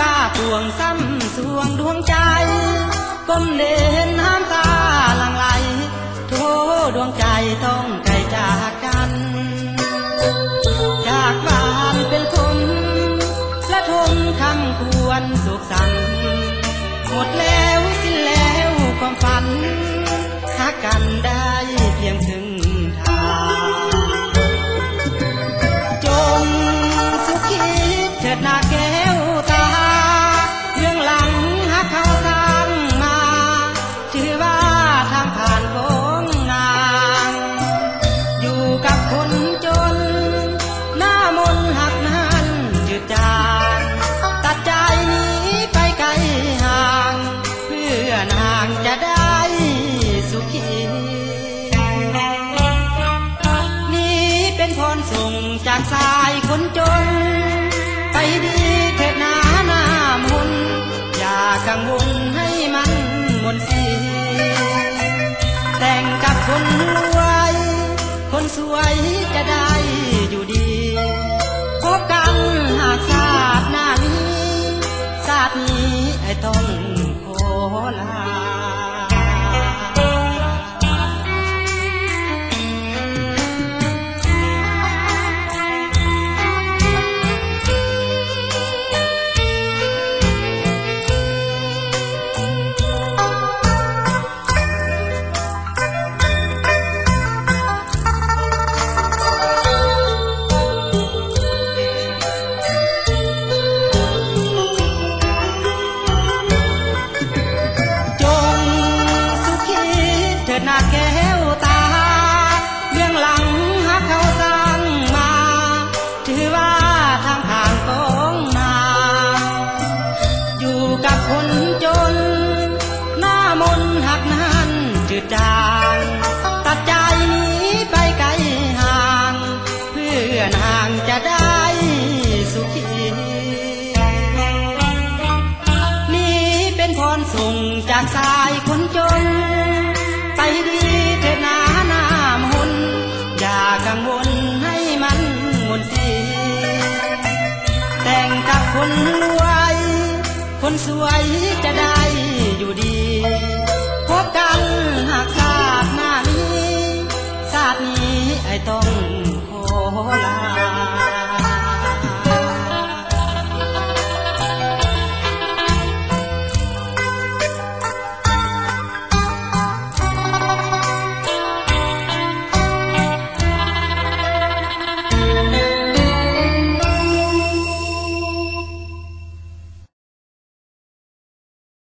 บ้าปวงซ้ำสวงดวงใจก้มเด่นน้ำตาหลั่งไหลโธ่ดวงใจต้องไกลจากกันจากบ้านเป็นคมและทมคำควรสุขสันต์หมดแล้วสิ้นแล้วความฝันหากันได้เพียงถึงทางจงสุขีเถิดนาแก้วตาเรื่องหลังหาเขาสร้างมาชื่อว่าทางผ่านของนางอยู่กับคนจนหน้ามนหักนั้นจืดจางตัดใจหนีไปไกลห่างเพื่อนางจะได้สุขีนี่เป็นพรส่งจากสายคนจนไปดีเถิดหน้ามนอย่ากังวลให้มันมนสีแต่งกับคนรวยคนสวยจะได้อยู่ดีพบกันหากชาติหน้านี้ชาตินี้ไอ้ต้องขอลาหน้าแก้วตาเบื้องหลังหาเขาสร้างมาถือว่าทางผ่านของนางอยู่กับคนจนหน้ามนหักนั้นจืดจางตัดใจหนีไปไกลห่างเพื่อนห่างจะได้สุขีนี่เป็นพรส่งจากสายคนจนไปดีเถิดหน้ามนอย่ากังวลให้มันมนสีแต่งกับคนรวยคนสวยจะได้อยู่ดีพบกันหากชาติหน้านี้ชาตินี้ไอ้ต้องขอลา